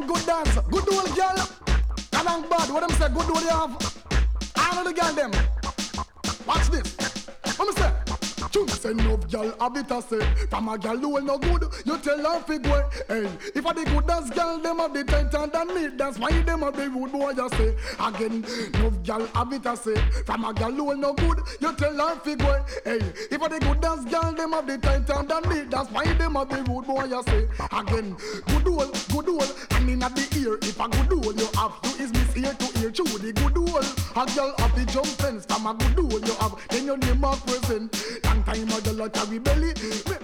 good dance, good old girl. Kadang bad, what them say, good old you have. I know the girl them. Watch this. What me say? You say no girl have it a say. From a girl who no good, you tell her fi go. Hey, if a the good dance girl them have the tight and me, that's why them have the rude boy you say. Again, no girl have it a say. From a girl who no good, you tell her fi go. Hey, if a the good dance girl them have the tight and me, that's why them have the rude boy you say. Again, good old, and in the ear. If a good old you have to is miss ear to ear. True the good old, a girl have the jump fence. From a good old you have, then your name a present. Time a girl a carry belly.